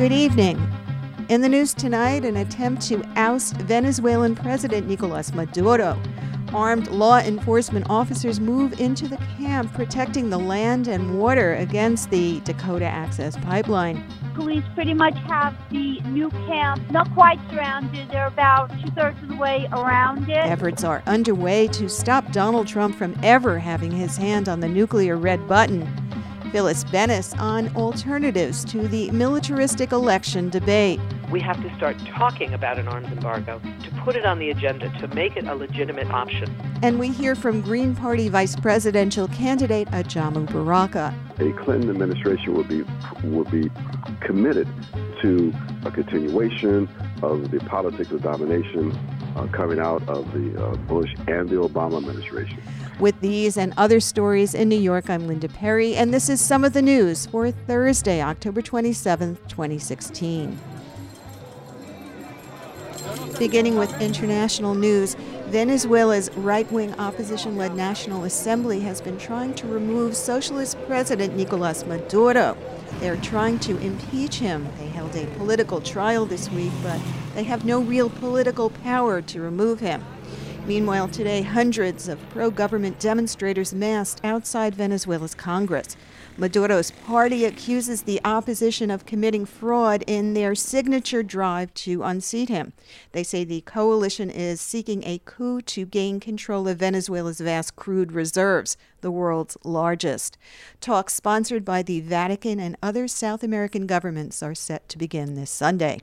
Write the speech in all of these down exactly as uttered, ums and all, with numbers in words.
Good evening. In the news tonight, an attempt to oust Venezuelan President Nicolas Maduro. Armed law enforcement officers move into the camp protecting the land and water against the Dakota Access Pipeline. Police pretty much have the new camp not quite surrounded. They're about two-thirds of the way around it. Efforts are underway to stop Donald Trump from ever having his hand on the nuclear red button. Phyllis Bennis on alternatives to the militaristic election debate. We have to start talking about an arms embargo, to put it on the agenda, to make it a legitimate option. And we hear from Green Party vice presidential candidate Ajamu Baraka. A Clinton administration would be would be committed to a continuation of the politics of domination uh, coming out of the uh, Bush and the Obama administration. With these and other stories in New York, I'm Linda Perry, and this is some of the news for Thursday, October twenty-seventh, twenty sixteen. Beginning with international news, Venezuela's right-wing opposition-led National Assembly has been trying to remove socialist President Nicolas Maduro. They're trying to impeach him. They held a political trial this week, but they have no real political power to remove him. Meanwhile, today, hundreds of pro-government demonstrators massed outside Venezuela's Congress. Maduro's party accuses the opposition of committing fraud in their signature drive to unseat him. They say the coalition is seeking a coup to gain control of Venezuela's vast crude reserves, the world's largest. Talks sponsored by the Vatican and other South American governments are set to begin this Sunday.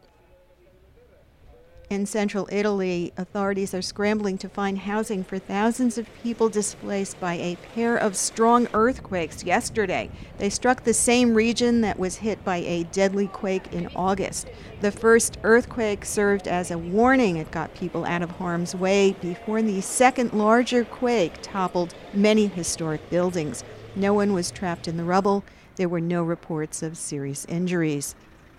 In central Italy, authorities are scrambling to find housing for thousands of people displaced by a pair of strong earthquakes yesterday. They struck the same region that was hit by a deadly quake in August. The first earthquake served as a warning. It got people out of harm's way before the second larger quake toppled many historic buildings. No one was trapped in the rubble. There were no reports of serious injuries.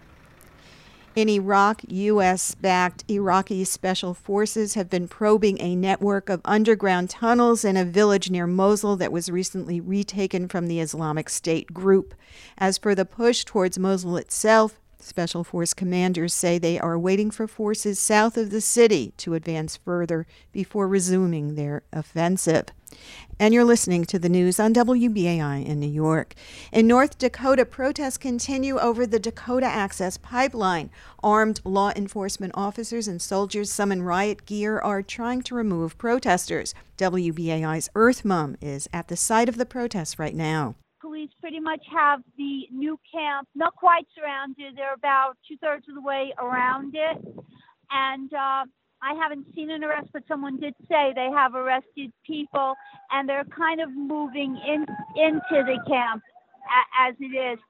In Iraq, U S-backed Iraqi special forces have been probing a network of underground tunnels in a village near Mosul that was recently retaken from the Islamic State group. As for the push towards Mosul itself, Special Force commanders say they are waiting for forces south of the city to advance further before resuming their offensive. And you're listening to the news on W B A I in New York. In North Dakota, protests continue over the Dakota Access Pipeline. Armed law enforcement officers and soldiers, some in riot gear, are trying to remove protesters. W B A I's Earth Mom is at the site of the protests right now. Police pretty much have the new camp not quite surrounded. They're about two-thirds of the way around it. And uh, I haven't seen an arrest, but someone did say they have arrested people, and they're kind of moving in into the camp a, as it is.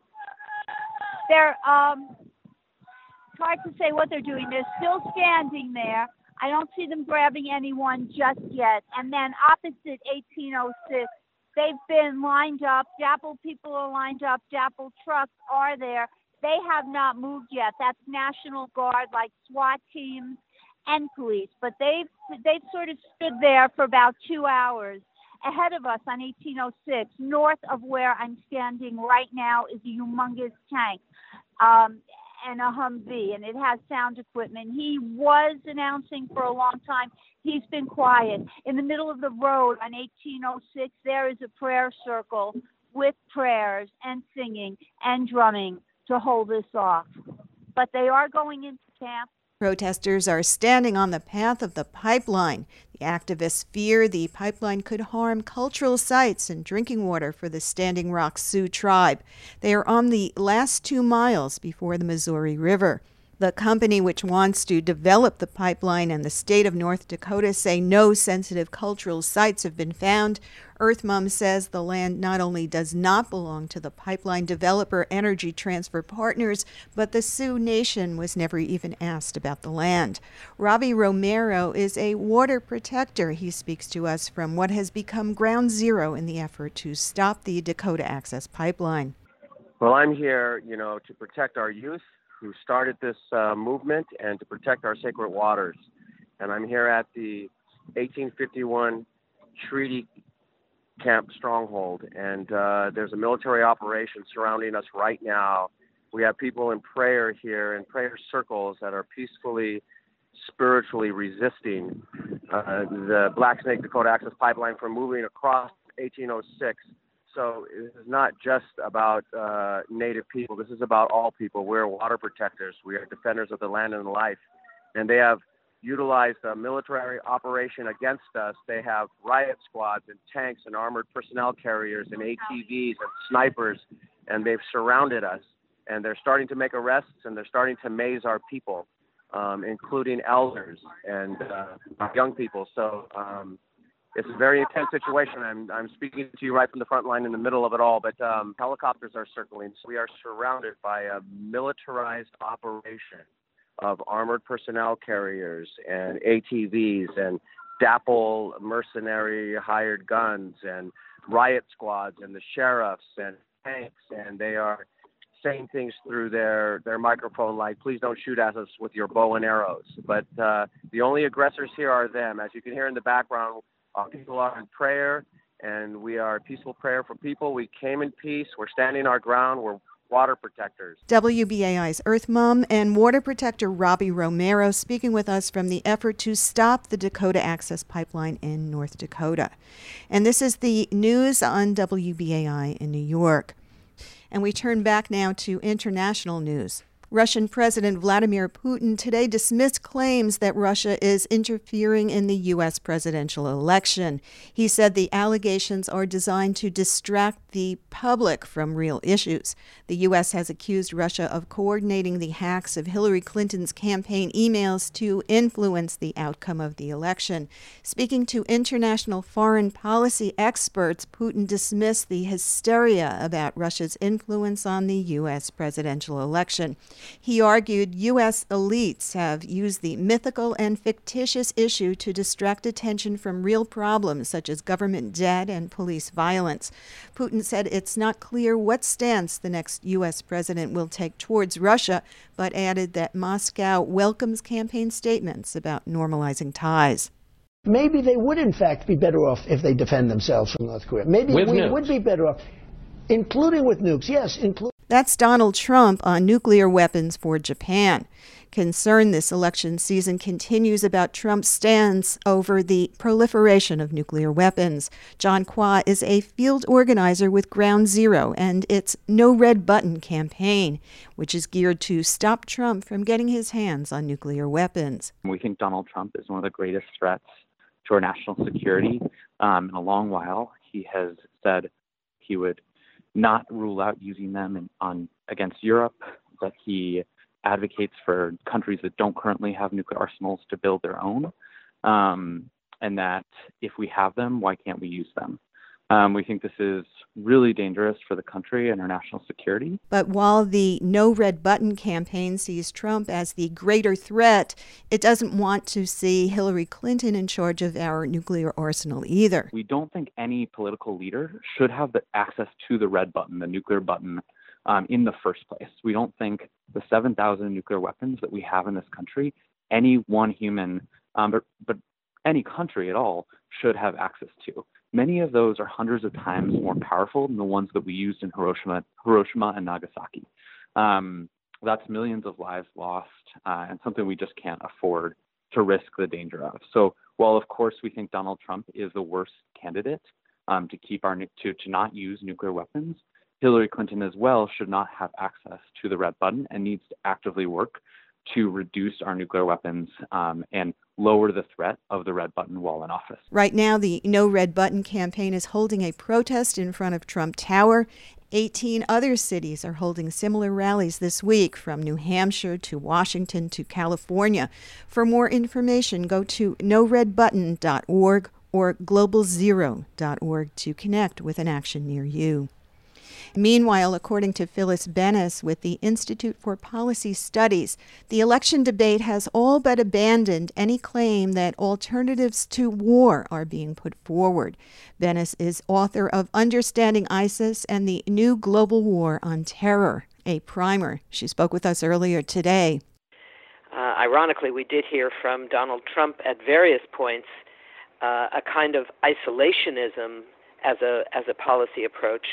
They're um, it's hard to say what they're doing. They're still standing there. I don't see them grabbing anyone just yet. And then opposite eighteen oh six, they've been lined up. DAPL people are lined up. DAPL trucks are there. They have not moved yet. That's National Guard, like SWAT teams and police. But they've they've sort of stood there for about two hours. Ahead of us on eighteen oh six, north of where I'm standing right now, is a humongous tank um, and a Humvee, and it has sound equipment. He was announcing for a long time. He's been quiet. In the middle of the road on eighteen oh six, there is a prayer circle with prayers and singing and drumming to hold this off. But they are going into camp. Protesters are standing on the path of the pipeline. The activists fear the pipeline could harm cultural sites and drinking water for the Standing Rock Sioux tribe. They are on the last two miles before the Missouri River. The company which wants to develop the pipeline and the state of North Dakota say no sensitive cultural sites have been found. EarthMom says the land not only does not belong to the pipeline developer Energy Transfer Partners, but the Sioux Nation was never even asked about the land. Robbie Romero is a water protector. He speaks to us from what has become ground zero in the effort to stop the Dakota Access Pipeline. Well, I'm here, you know, to protect our youth who started this uh, movement and to protect our sacred waters. And I'm here at the eighteen fifty-one Treaty Camp Stronghold, and uh, there's a military operation surrounding us right now We have people in prayer here, in prayer circles that are peacefully, spiritually resisting uh, the Black Snake Dakota Access Pipeline from moving across eighteen oh six. So this is not just about uh, Native people. This is about all people. We're water protectors. We are defenders of the land and life. And they have utilized a military operation against us. They have riot squads and tanks and armored personnel carriers and A T Vs and snipers, and they've surrounded us. And they're starting to make arrests, and they're starting to maze our people, um, including elders and uh, young people. So um, it's a very intense situation. I'm, I'm speaking to you right from the front line in the middle of it all, but um, helicopters are circling. We are surrounded by a militarized operation of armored personnel carriers and A T Vs and DAPL mercenary hired guns and riot squads and the sheriffs and tanks, and they are saying things through their, their microphone like, please don't shoot at us with your bow and arrows. But uh, the only aggressors here are them. As you can hear in the background, our people are in prayer, and we are peaceful prayer for people. We came in peace. We're standing our ground. We're water protectors. W B A I's Earth Mom and water protector Robbie Romero speaking with us from the effort to stop the Dakota Access Pipeline in North Dakota. And this is the news on W B A I in New York. And we turn back now to international news. Russian President Vladimir Putin today dismissed claims that Russia is interfering in the U S presidential election. He said the allegations are designed to distract the public from real issues. The U S has accused Russia of coordinating the hacks of Hillary Clinton's campaign emails to influence the outcome of the election. Speaking to international foreign policy experts, Putin dismissed the hysteria about Russia's influence on the U S presidential election. He argued U S elites have used the mythical and fictitious issue to distract attention from real problems such as government debt and police violence. Putin said it's not clear what stance the next U S president will take towards Russia, but added that Moscow welcomes campaign statements about normalizing ties. Maybe they would, in fact, be better off if they defend themselves from North Korea. Maybe with we nukes. would be better off, including with nukes. Yes, including. That's Donald Trump on nuclear weapons for Japan. Concern this election season continues about Trump's stance over the proliferation of nuclear weapons. John Kwa is a field organizer with Ground Zero and its No Red Button campaign, which is geared to stop Trump from getting his hands on nuclear weapons. We think Donald Trump is one of the greatest threats to our national security um, in a long while. He has said he would not rule out using them in, on against Europe, that he advocates for countries that don't currently have nuclear arsenals to build their own, um, and that if we have them, why can't we use them? Um, we think this is really dangerous for the country and our national security. But while the No Red Button campaign sees Trump as the greater threat, it doesn't want to see Hillary Clinton in charge of our nuclear arsenal either. We don't think any political leader should have the access to the red button, the nuclear button, um, in the first place. We don't think the seven thousand nuclear weapons that we have in this country, any one human, um, but, but any country at all, should have access to. Many of those are hundreds of times more powerful than the ones that we used in Hiroshima, Hiroshima and Nagasaki. Um, that's millions of lives lost, uh, and something we just can't afford to risk the danger of. So while, of course, we think Donald Trump is the worst candidate um, to keep our to, to not use nuclear weapons, Hillary Clinton as well should not have access to the red button and needs to actively work to reduce our nuclear weapons um, and lower the threat of the red button while in office. Right now, the No Red Button campaign is holding a protest in front of Trump Tower. eighteen other cities are holding similar rallies this week, from New Hampshire to Washington to California. For more information, go to no red button dot org or global zero dot org to connect with an action near you. Meanwhile, according to Phyllis Bennis with the Institute for Policy Studies, the election debate has all but abandoned any claim that alternatives to war are being put forward. Bennis is author of Understanding ISIS and the New Global War on Terror, a primer. She spoke with us earlier today. Uh, ironically, we did hear from Donald Trump at various points uh, a kind of isolationism as a as a policy approach.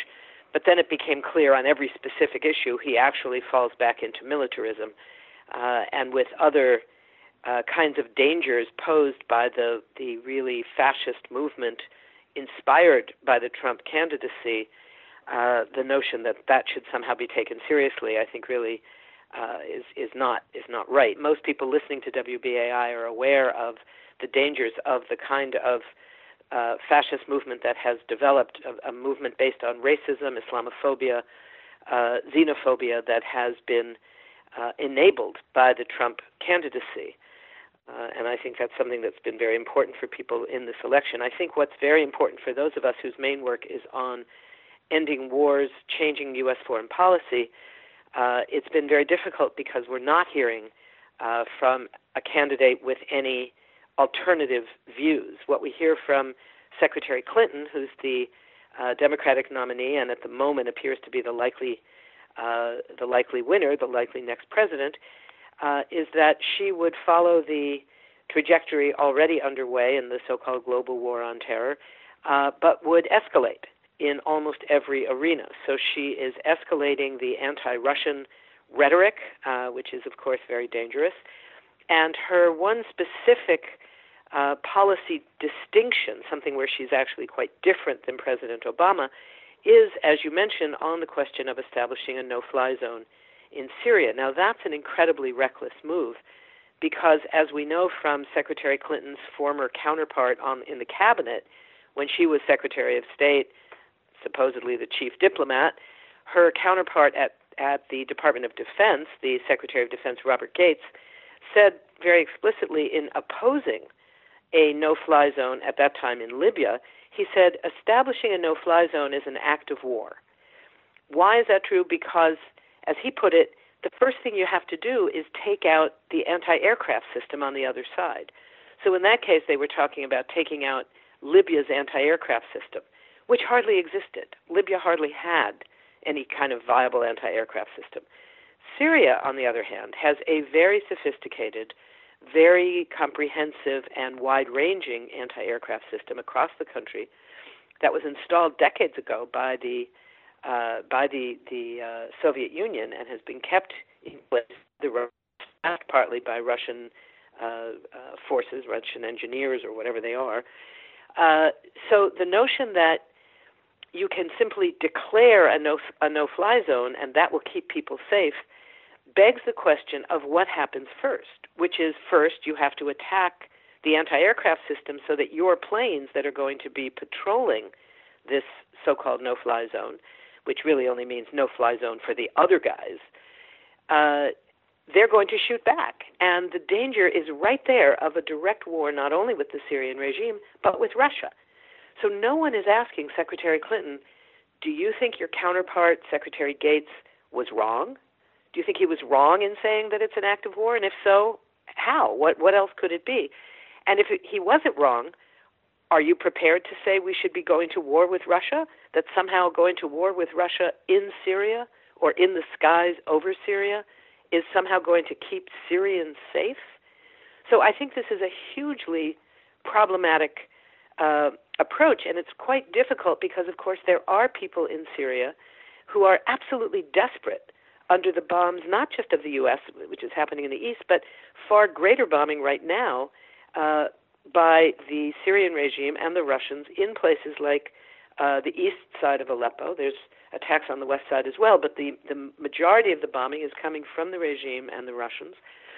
but then it became clear on every specific issue he actually falls back into militarism uh, and with other uh, kinds of dangers posed by the, the really fascist movement inspired by the Trump candidacy. Uh, the notion that that should somehow be taken seriously, I think, really uh, is is not is not right. Most people listening to W B A I are aware of the dangers of the kind of uh, fascist movement that has developed, a, a movement based on racism, Islamophobia, uh, xenophobia that has been uh, enabled by the Trump candidacy. Uh, and I think that's something that's been very important for people in this election. I think what's very important for those of us whose main work is on ending wars, changing U S foreign policy, uh, it's been very difficult because we're not hearing uh, from a candidate with any alternative views. What we hear from Secretary Clinton, who's the uh, Democratic nominee and at the moment appears to be the likely uh, the likely winner, the likely next president, uh, is that she would follow the trajectory already underway in the so-called global war on terror, uh, but would escalate in almost every arena. So she is escalating the anti-Russian rhetoric, uh, which is, of course, very dangerous. And her one specific uh, policy distinction, something where she's actually quite different than President Obama, is, as you mentioned, on the question of establishing a no-fly zone in Syria. Now, that's an incredibly reckless move because, as we know from Secretary Clinton's former counterpart on, in the cabinet, when she was Secretary of State, supposedly the chief diplomat, her counterpart at, at the Department of Defense, the Secretary of Defense Robert Gates, said very explicitly in opposing a no-fly zone at that time in Libya, he said, establishing a no-fly zone is an act of war. Why is that true? Because, as he put it, the first thing you have to do is take out the anti-aircraft system on the other side. So in that case, they were talking about taking out Libya's anti-aircraft system, which hardly existed. Libya hardly had any kind of viable anti-aircraft system. Syria, on the other hand, has a very sophisticated, very comprehensive and wide-ranging anti-aircraft system across the country that was installed decades ago by the uh, by the the uh, Soviet Union and has been kept in place, partly by Russian uh, uh, forces, Russian engineers, or whatever they are. Uh, so the notion that you can simply declare a no a no-fly zone and that will keep people safe begs the question of what happens first, which is first you have to attack the anti-aircraft system so that your planes that are going to be patrolling this so-called no-fly zone, which really only means no-fly zone for the other guys, uh, they're going to shoot back. And the danger is right there of a direct war not only with the Syrian regime, but with Russia. So no one is asking Secretary Clinton, do you think your counterpart, Secretary Gates, was wrong? Do you think he was wrong in saying that it's an act of war? And if so, how? What what else could it be? And if it, he wasn't wrong, are you prepared to say we should be going to war with Russia? That somehow going to war with Russia in Syria or in the skies over Syria is somehow going to keep Syrians safe? So I think this is a hugely problematic uh, approach, and it's quite difficult because, of course, there are people in Syria who are absolutely desperate under the bombs, not just of the U S, which is happening in the east, but far greater bombing right now uh, by the Syrian regime and the Russians in places like uh, the east side of Aleppo. There's attacks on the west side as well, but the, the majority of the bombing is coming from the regime and the Russians.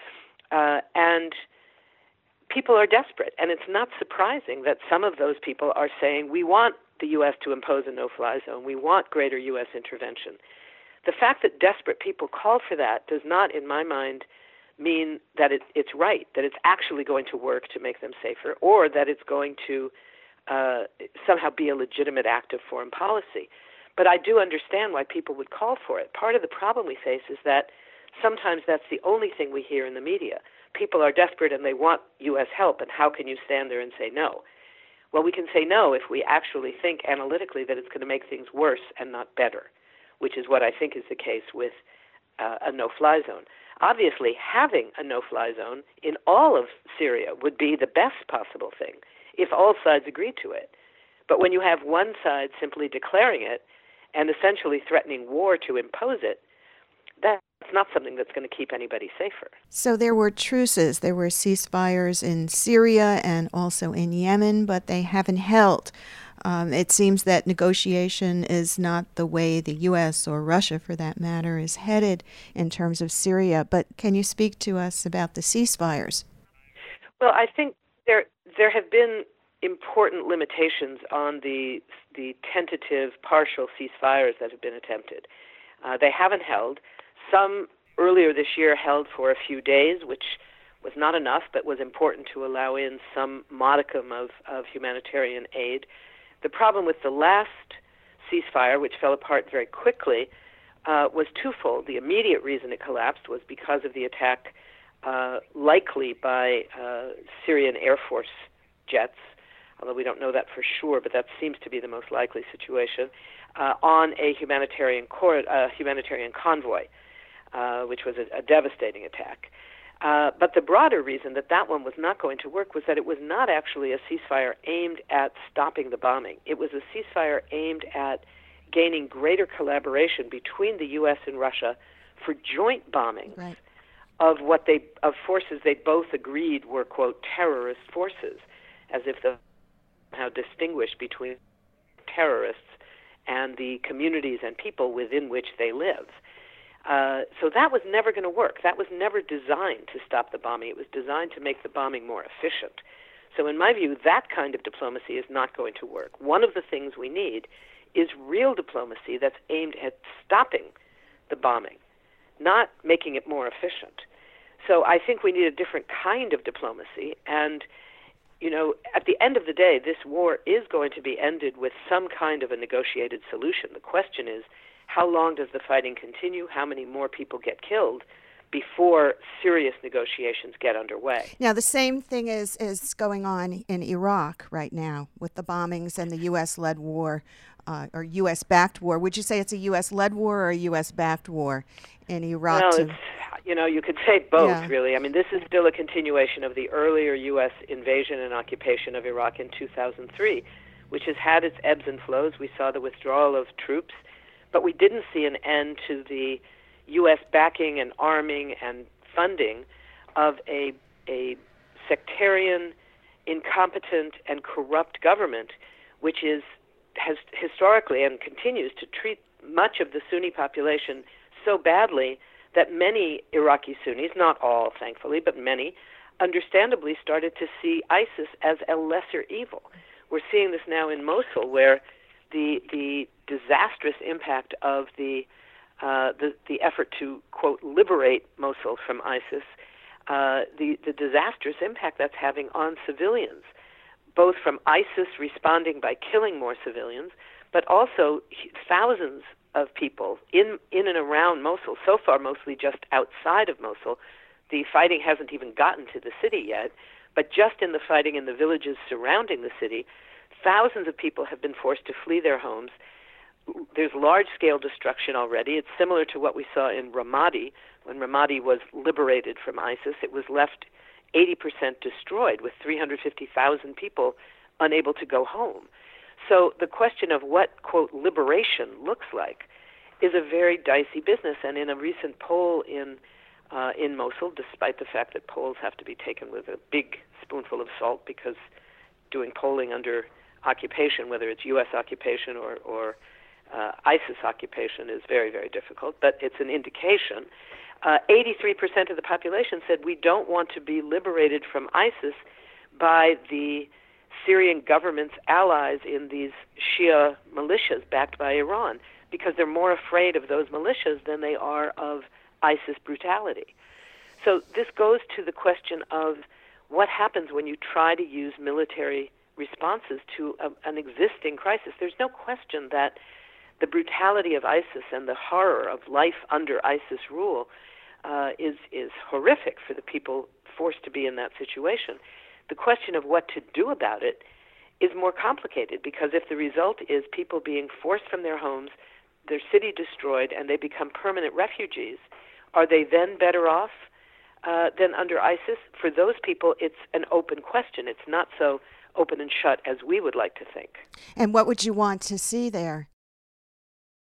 Uh, and people are desperate, and it's not surprising that some of those people are saying, we want the U S to impose a no-fly zone. We want greater U S intervention. The fact that desperate people call for that does not, in my mind, mean that it, it's right, that it's actually going to work to make them safer, or that it's going to uh, somehow be a legitimate act of foreign policy. But I do understand why people would call for it. Part of the problem we face is that sometimes that's the only thing we hear in the media. People are desperate and they want U S help, and how can you stand there and say no? Well, we can say no if we actually think analytically that it's going to make things worse and not better, which is what I think is the case with uh, a no-fly zone. Obviously, having a no-fly zone in all of Syria would be the best possible thing if all sides agreed to it. But when you have one side simply declaring it and essentially threatening war to impose it, that's not something that's going to keep anybody safer. So there were truces, there were ceasefires in Syria and also in Yemen, but they haven't held. Um, it seems that negotiation is not the way the U S or Russia, for that matter, is headed in terms of Syria. But can you speak to us about the ceasefires? Well, I think there there have been important limitations on the the tentative partial ceasefires that have been attempted. Uh, they haven't held. Some earlier this year held for a few days, which was not enough, but was important to allow in some modicum of, of humanitarian aid. The problem with the last ceasefire, which fell apart very quickly, uh, was twofold. The immediate reason it collapsed was because of the attack, uh, likely by uh, Syrian Air Force jets, although we don't know that for sure, but that seems to be the most likely situation, uh, on a humanitarian cor- uh, humanitarian convoy, uh, which was a, a devastating attack. Uh, but the broader reason that that one was not going to work was that it was not actually a ceasefire aimed at stopping the bombing. It was a ceasefire aimed at gaining greater collaboration between the U S and Russia for joint bombings Right. of what they of forces they both agreed were, quote, terrorist forces, as if they somehow distinguished between terrorists and the communities and people within which they live. Uh, so that was never going to work. That was never designed to stop the bombing. It was designed to make the bombing more efficient. So in my view, that kind of diplomacy is not going to work. One of the things we need is real diplomacy that's aimed at stopping the bombing, not making it more efficient. So I think we need a different kind of diplomacy. And, you know, at the end of the day, this war is going to be ended with some kind of a negotiated solution. The question is, how long does the fighting continue? How many more people get killed before serious negotiations get underway? Now, the same thing is, is going on in Iraq right now with the bombings and the U S-led war, uh, or U S-backed war. Would you say it's a U S-led war or a U S-backed war in Iraq? Well, to... it's, you know, you could say both, Yeah. really. I mean, this is still a continuation of the earlier U S invasion and occupation of Iraq in two thousand three, which has had its ebbs and flows. We saw the withdrawal of troops, but we didn't see an end to the U S backing and arming and funding of a a sectarian, incompetent, and corrupt government, which is has historically and continues to treat much of the Sunni population so badly that many Iraqi Sunnis, not all, thankfully, but many, understandably started to see ISIS as a lesser evil. We're seeing this now in Mosul, where the the disastrous impact of the uh, the the effort to, quote, liberate Mosul from ISIS, uh, the the disastrous impact that's having on civilians, both from ISIS responding by killing more civilians, but also thousands of people in in and around Mosul. So far, mostly just outside of Mosul. The fighting hasn't even gotten to the city yet, but just in the fighting in the villages surrounding the city, thousands of people have been forced to flee their homes. There's large-scale destruction already. It's similar to what we saw in Ramadi. When Ramadi was liberated from ISIS, it was left eighty percent destroyed, with three hundred fifty thousand people unable to go home. So the question of what, quote, liberation looks like is a very dicey business. And in a recent poll in uh, in Mosul, despite the fact that polls have to be taken with a big spoonful of salt, because doing polling under occupation, whether it's U S occupation or, or uh, ISIS occupation, is very, very difficult, but it's an indication. Uh, eighty-three percent of the population said we don't want to be liberated from ISIS by the Syrian government's allies in these Shia militias backed by Iran, because they're more afraid of those militias than they are of ISIS brutality. So this goes to the question of what happens when you try to use military responses to a, an existing crisis. There's no question that the brutality of ISIS and the horror of life under ISIS rule uh, is is horrific for the people forced to be in that situation. The question of what to do about it is more complicated, because if the result is people being forced from their homes, their city destroyed, and they become permanent refugees, are they then better off uh, than under ISIS? For those people, it's an open question. It's not so open and shut as we would like to think. And what would you want to see there?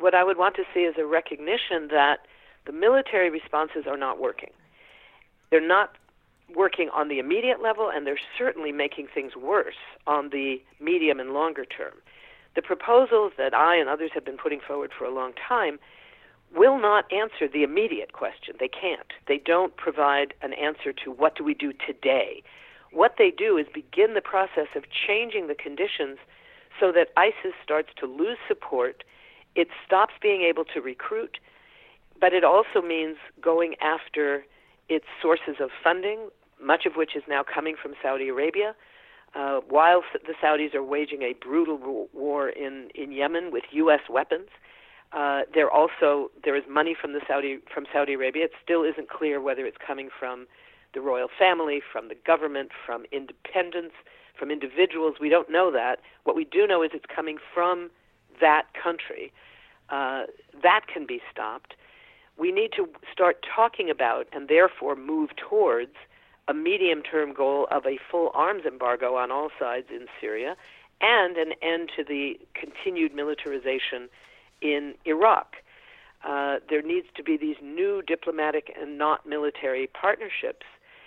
what I would want to see is a recognition that the military responses are not working. They're not working on the immediate level, and they're certainly making things worse on the medium and longer term. The proposals that I and others have been putting forward for a long time will not answer the immediate question. They can't. They don't provide an answer to what do we do today. What they do is begin the process of changing the conditions so that ISIS starts to lose support, it stops being able to recruit, but it also means going after its sources of funding, much of which is now coming from Saudi Arabia. Uh, while the Saudis are waging a brutal war in, in Yemen with U S weapons, uh, there also there is money from the Saudi from Saudi Arabia. It still isn't clear whether it's coming from the royal family, from the government, from independents, from individuals. We don't know that. What we do know is it's coming from that country. Uh, that can be stopped. We need to start talking about and therefore move towards a medium-term goal of a full arms embargo on all sides in Syria and an end to the continued militarization in Iraq. Uh, there needs to be these new diplomatic and not military partnerships.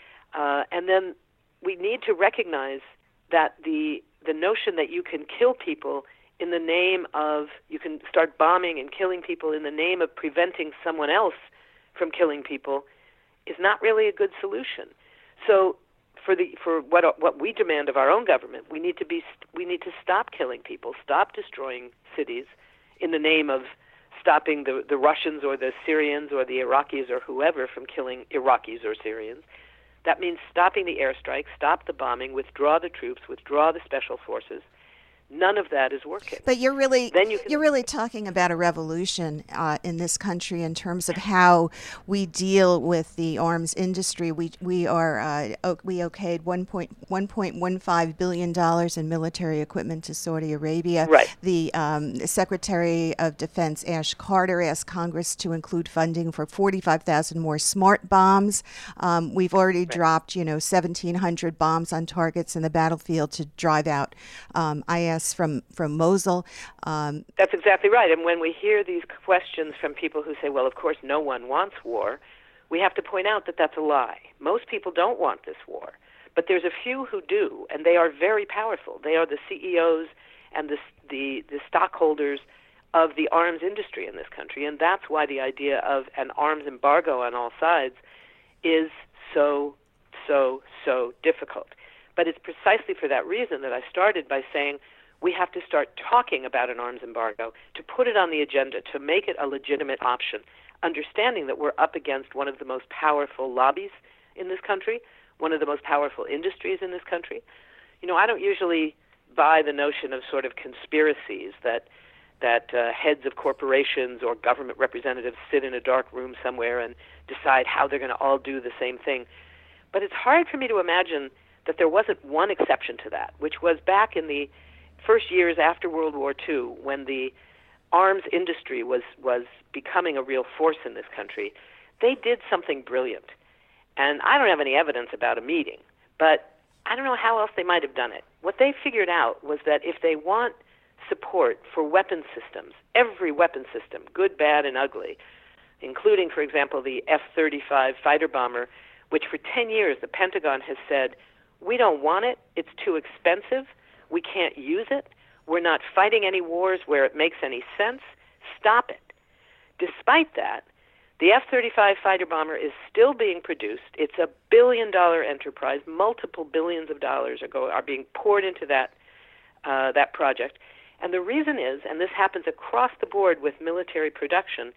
Uh, and then we need to recognize that the the notion that you can kill people in the name of, you can start bombing and killing people in the name of preventing someone else from killing people is not really a good solution. So for the for what what we demand of our own government, we need to be we need to stop killing people, stop destroying cities in the name of stopping the, the Russians or the Syrians or the Iraqis or whoever from killing Iraqis or Syrians. That means stopping the airstrikes, stop the bombing, withdraw the troops, withdraw the special forces. None of that is working. But you're really then you can, you're really talking about a revolution uh, in this country in terms of how we deal with the arms industry. We we are uh, we okayed one point one five billion dollars in military equipment to Saudi Arabia. Right. The um, Secretary of Defense Ash Carter asked Congress to include funding for forty-five thousand more smart bombs. Um, we've already right. dropped you know seventeen hundred bombs on targets in the battlefield to drive out um, I S from from Mosul. Um, That's exactly right. And when we hear these questions from people who say, well, of course, no one wants war, we have to point out that that's a lie. Most people don't want this war. But there's a few who do, and they are very powerful. They are the C E Os and the, the, the stockholders of the arms industry in this country. And that's why the idea of an arms embargo on all sides is so, so, so difficult. But it's precisely for that reason that I started by saying, we have to start talking about an arms embargo, to put it on the agenda, to make it a legitimate option, understanding that we're up against one of the most powerful lobbies in this country, one of the most powerful industries in this country. You know, I don't usually buy the notion of sort of conspiracies that that uh, heads of corporations or government representatives sit in a dark room somewhere and decide how they're going to all do the same thing. But it's hard for me to imagine that there wasn't one exception to that, which was back in the first years after World War Two, when the arms industry was, was becoming a real force in this country. They did something brilliant. And I don't have any evidence about a meeting, but I don't know how else they might have done it. What they figured out was that if they want support for weapon systems, every weapon system, good, bad, and ugly, including, for example, the F thirty-five fighter bomber, which for ten years the Pentagon has said, we don't want it, it's too expensive, we can't use it, we're not fighting any wars where it makes any sense, stop it. Despite that, the F thirty-five fighter bomber is still being produced. It's a billion-dollar enterprise. Multiple billions of dollars are, go, are being poured into that uh, that project. And the reason is, and this happens across the board with military production,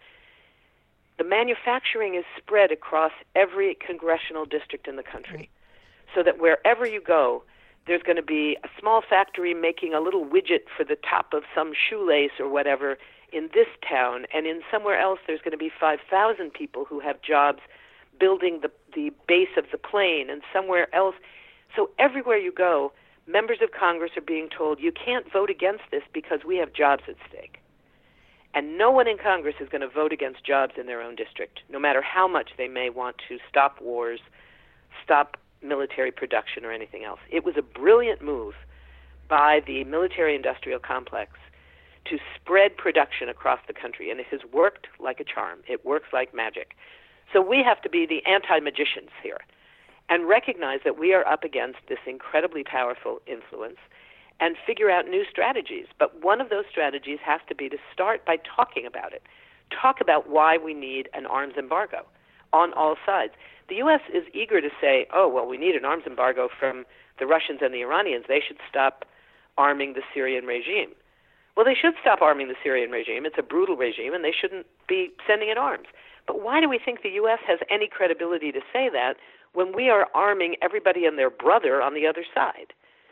the manufacturing is spread across every congressional district in the country. So that wherever you go, there's going to be a small factory making a little widget for the top of some shoelace or whatever in this town, and in somewhere else there's going to be five thousand people who have jobs building the, the base of the plane, and somewhere else. So everywhere you go, members of Congress are being told, you can't vote against this because we have jobs at stake. And no one in Congress is going to vote against jobs in their own district, no matter how much they may want to stop wars, stop military production or anything else. It was a brilliant move by the military-industrial complex to spread production across the country, and it has worked like a charm. It works like magic. So we have to be the anti-magicians here and recognize that we are up against this incredibly powerful influence and figure out new strategies. But one of those strategies has to be to start by talking about it. Talk about why we need an arms embargo on all sides. The U S is eager to say, oh, well, we need an arms embargo from the Russians and the Iranians. They should stop arming the Syrian regime. Well, they should stop arming the Syrian regime. It's a brutal regime, and they shouldn't be sending it arms. But why do we think the U S has any credibility to say that when we are arming everybody and their brother on the other side?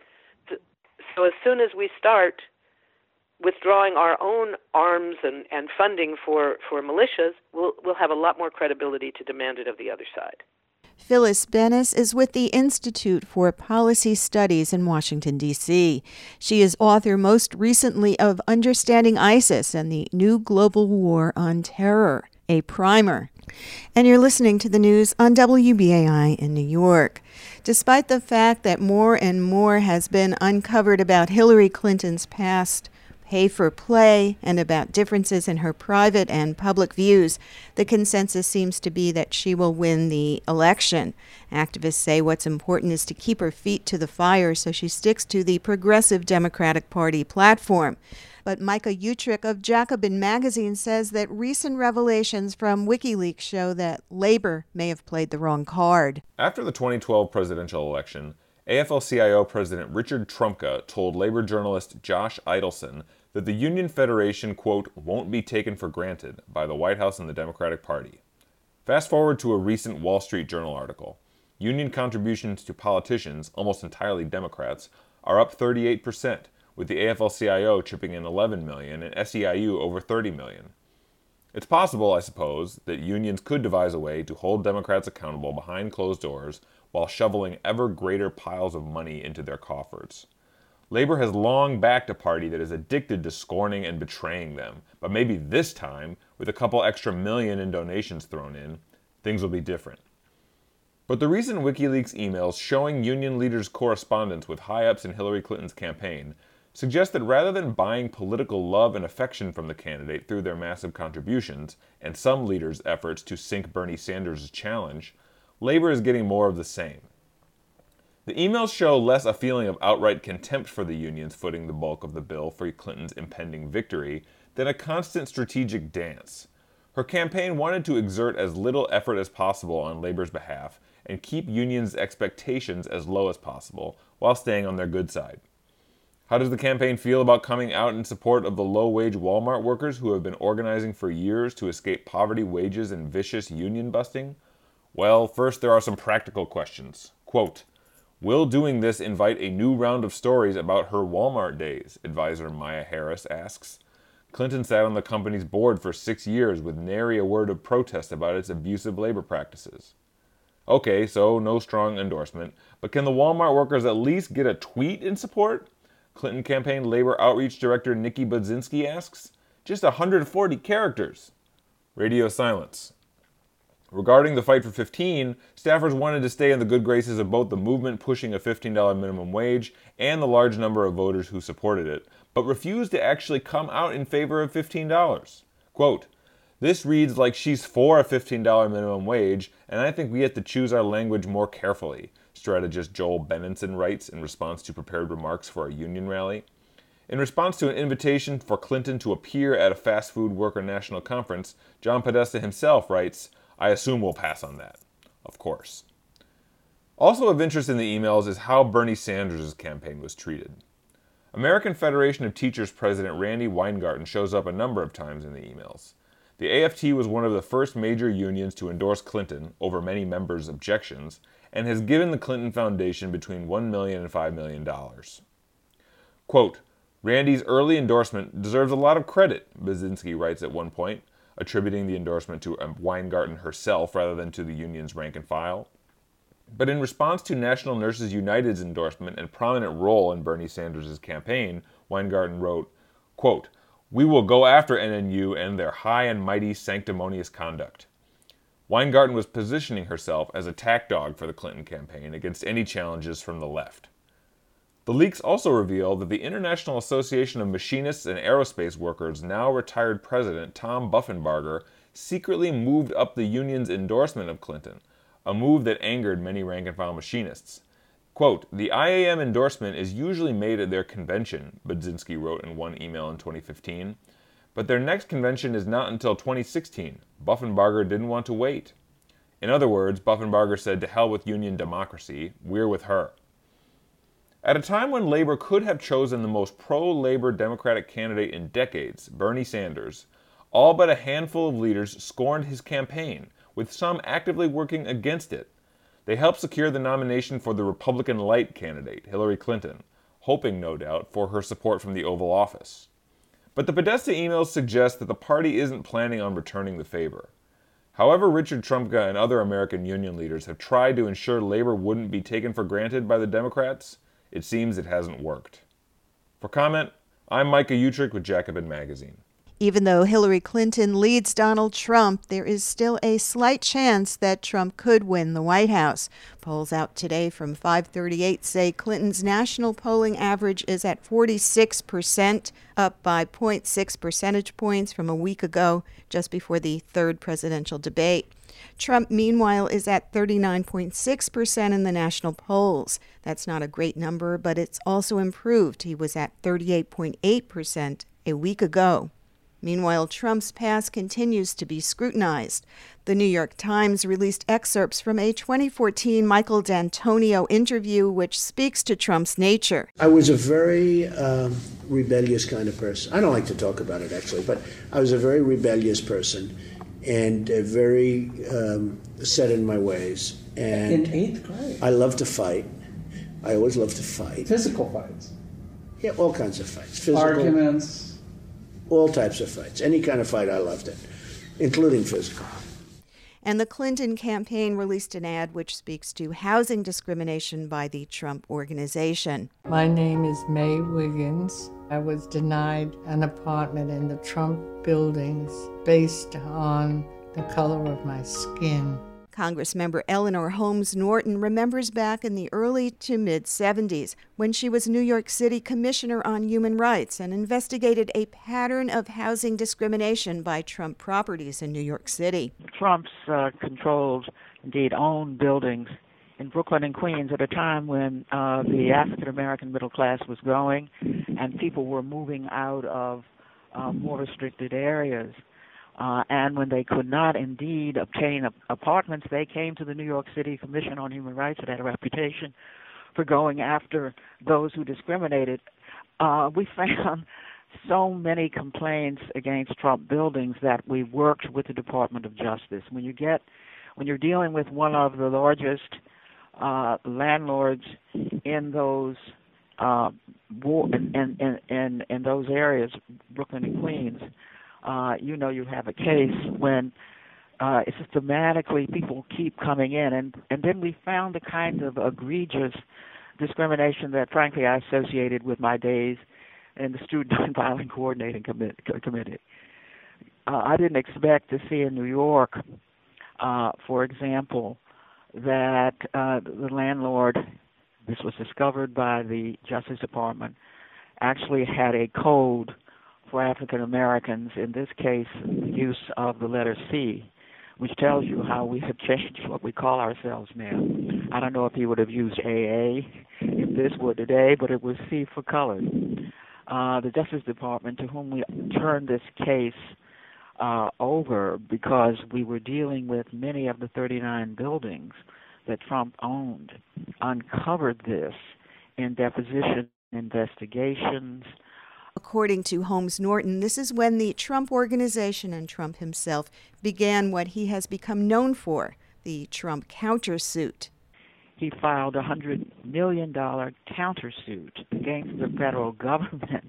So as soon as we start withdrawing our own arms and, and funding for, for militias, we'll, we'll have a lot more credibility to demand it of the other side. Phyllis Bennis is with the Institute for Policy Studies in Washington, D C She is author most recently of Understanding ISIS and the New Global War on Terror, a primer. And you're listening to the news on W B A I in New York. Despite the fact that more and more has been uncovered about Hillary Clinton's past pay for play and about differences in her private and public views, the consensus seems to be that she will win the election. Activists say what's important is to keep her feet to the fire, so she sticks to the Progressive Democratic Party platform. But Micah Utrick of Jacobin Magazine says that recent revelations from WikiLeaks show that Labor may have played the wrong card. After the twenty twelve presidential election, A F L C I O President Richard Trumka told labor journalist Josh Idelson that the Union Federation, quote, won't be taken for granted by the White House and the Democratic Party. Fast forward to a recent Wall Street Journal article. Union contributions to politicians, almost entirely Democrats, are up thirty-eight percent, with the A F L C I O chipping in eleven million dollars and S E I U over thirty million dollars. It's possible, I suppose, that unions could devise a way to hold Democrats accountable behind closed doors while shoveling ever greater piles of money into their coffers. Labor has long backed a party that is addicted to scorning and betraying them, but maybe this time, with a couple extra million in donations thrown in, things will be different. But the recent WikiLeaks emails showing union leaders' correspondence with high-ups in Hillary Clinton's campaign suggest that rather than buying political love and affection from the candidate through their massive contributions and some leaders' efforts to sink Bernie Sanders' challenge, Labor is getting more of the same. The emails show less a feeling of outright contempt for the unions footing the bulk of the bill for Clinton's impending victory than a constant strategic dance. Her campaign wanted to exert as little effort as possible on Labor's behalf and keep unions' expectations as low as possible while staying on their good side. How does the campaign feel about coming out in support of the low-wage Walmart workers who have been organizing for years to escape poverty, wages, and vicious union busting? Well, first there are some practical questions. Quote, will doing this invite a new round of stories about her Walmart days? Advisor Maya Harris asks. Clinton sat on the company's board for six years with nary a word of protest about its abusive labor practices. Okay, so no strong endorsement, but can the Walmart workers at least get a tweet in support? Clinton campaign labor outreach director Nikki Budzinski asks. Just one hundred forty characters. Radio silence. Regarding the fight for fifteen, staffers wanted to stay in the good graces of both the movement pushing a fifteen dollars minimum wage and the large number of voters who supported it, but refused to actually come out in favor of fifteen dollars. Quote, this reads like she's for a fifteen dollars minimum wage, and I think we have to choose our language more carefully, strategist Joel Benenson writes in response to prepared remarks for a union rally. In response to an invitation for Clinton to appear at a fast food worker national conference, John Podesta himself writes, I assume we'll pass on that. Of course. Also of interest in the emails is how Bernie Sanders' campaign was treated. American Federation of Teachers President Randy Weingarten shows up a number of times in the emails. The A F T was one of the first major unions to endorse Clinton over many members' objections and has given the Clinton Foundation between one million dollars and five million dollars. Quote, Randy's early endorsement deserves a lot of credit, Budzinski writes at one point, attributing the endorsement to Weingarten herself rather than to the union's rank and file. But in response to National Nurses United's endorsement and prominent role in Bernie Sanders' campaign, Weingarten wrote, quote, we will go after N N U and their high and mighty sanctimonious conduct. Weingarten was positioning herself as a tack dog for the Clinton campaign against any challenges from the left. The leaks also reveal that the International Association of Machinists and Aerospace Workers' now retired president, Tom Buffenbarger, secretly moved up the union's endorsement of Clinton, a move that angered many rank-and-file machinists. Quote, "The I A M endorsement is usually made at their convention," Budzinski wrote in one email in twenty fifteen. But their next convention is not until twenty sixteen. Buffenbarger didn't want to wait. In other words, Buffenbarger said, to hell with union democracy, we're with her. At a time when Labor could have chosen the most pro-labor Democratic candidate in decades, Bernie Sanders, all but a handful of leaders scorned his campaign, with some actively working against it. They helped secure the nomination for the Republican light candidate, Hillary Clinton, hoping, no doubt, for her support from the Oval Office. But the Podesta emails suggest that the party isn't planning on returning the favor. However, Richard Trumka and other American union leaders have tried to ensure labor wouldn't be taken for granted by the Democrats, it seems it hasn't worked. For comment, I'm Micah Utrick with Jacobin Magazine. Even though Hillary Clinton leads Donald Trump, there is still a slight chance that Trump could win the White House. Polls out today from five thirty-eight say Clinton's national polling average is at forty-six percent, up by zero point six percentage points from a week ago, just before the third presidential debate. Trump, meanwhile, is at thirty-nine point six percent in the national polls. That's not a great number, but it's also improved. He was at thirty-eight point eight percent a week ago. Meanwhile, Trump's past continues to be scrutinized. The New York Times released excerpts from a twenty fourteen Michael D'Antonio interview which speaks to Trump's nature. I was a very um, rebellious kind of person. I don't like to talk about it, actually, but I was a very rebellious person and uh, very um, set in my ways. And in eighth grade? I love to fight. I always love to fight. Physical fights? Yeah, all kinds of fights. Physical, arguments? All types of fights. Any kind of fight, I loved it, including physical. And the Clinton campaign released an ad which speaks to housing discrimination by the Trump Organization. My name is May Wiggins. I was denied an apartment in the Trump buildings based on the color of my skin. Congressmember Eleanor Holmes Norton remembers back in the early to mid-seventies when she was New York City Commissioner on Human Rights and investigated a pattern of housing discrimination by Trump properties in New York City. Trump's uh, controlled, indeed owned buildings in Brooklyn and Queens at a time when uh, the African-American middle class was growing and people were moving out of uh, more restricted areas. Uh, and when they could not indeed obtain a- apartments, they came to the New York City Commission on Human Rights. It had a reputation for going after those who discriminated. Uh, we found so many complaints against Trump buildings that we worked with the Department of Justice. When you get, when you're dealing with one of the largest uh, landlords in those uh, in, in, in, in those areas, Brooklyn and Queens, Uh, you know you have a case when uh, systematically people keep coming in. And, and then we found the kind of egregious discrimination that, frankly, I associated with my days in the Student Nonviolent Coordinating Committee. Uh, I didn't expect to see in New York, uh, for example, that uh, the landlord, this was discovered by the Justice Department, actually had a code for African Americans, in this case, the use of the letter C, which tells you how we have changed what we call ourselves now. I don't know if he would have used A A if this were today, but it was C for colored. Uh, the Justice Department, to whom we turned this case uh, over because we were dealing with many of the thirty-nine buildings that Trump owned, uncovered this in deposition investigations. According to Holmes Norton, this is when the Trump Organization and Trump himself began what he has become known for, the Trump countersuit. He filed a one hundred million dollars countersuit against the federal government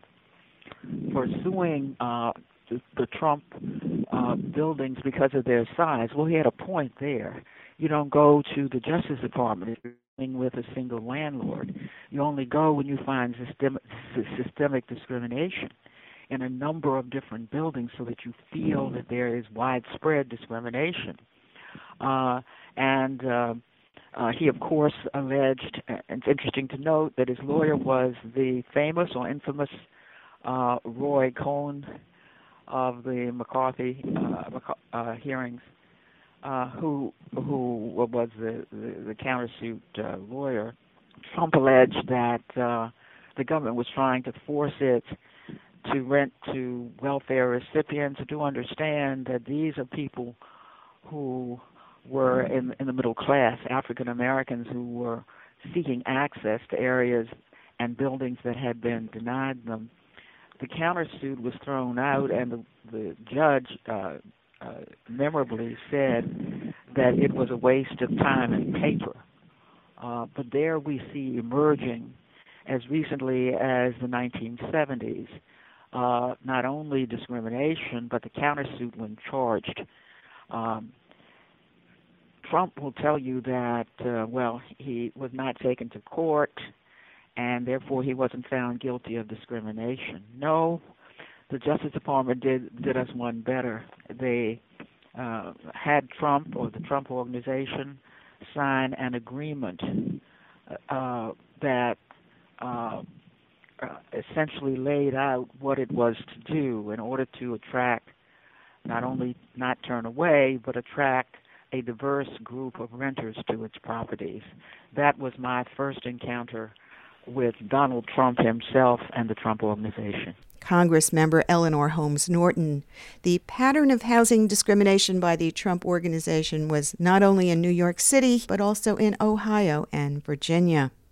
for suing uh, the, the Trump uh, buildings because of their size. Well, he had a point there. You don't go to the Justice Department if you're dealing with a single landlord. You only go when you find systemic, systemic discrimination in a number of different buildings so that you feel that there is widespread discrimination. Uh, and uh, Uh, he, of course, alleged, and it's interesting to note that his lawyer was the famous or infamous uh, Roy Cohn of the McCarthy uh, uh, hearings, uh, who who was the, the, the countersuit uh, lawyer. Trump alleged that uh, the government was trying to force it to rent to welfare recipients to understand that these are people who were in, in the middle class, African Americans who were seeking access to areas and buildings that had been denied them. The countersuit was thrown out, and the, the judge uh, uh, memorably said that it was a waste of time and paper. Uh, but there we see emerging, as recently as the nineteen seventies, uh, not only discrimination, but the countersuit when charged. Um, Trump will tell you that, uh, well, he was not taken to court, and therefore he wasn't found guilty of discrimination. No, the Justice Department did did us one better. They uh, had Trump, or the Trump Organization, sign an agreement uh, that uh, uh, essentially laid out what it was to do in order to attract, not only not turn away, but attract a diverse group of renters to its properties. That was my first encounter with Donald Trump himself and the Trump Organization. Congressmember Eleanor Holmes Norton. The pattern of housing discrimination by the Trump Organization was not only in New York City, but also in Ohio and Virginia.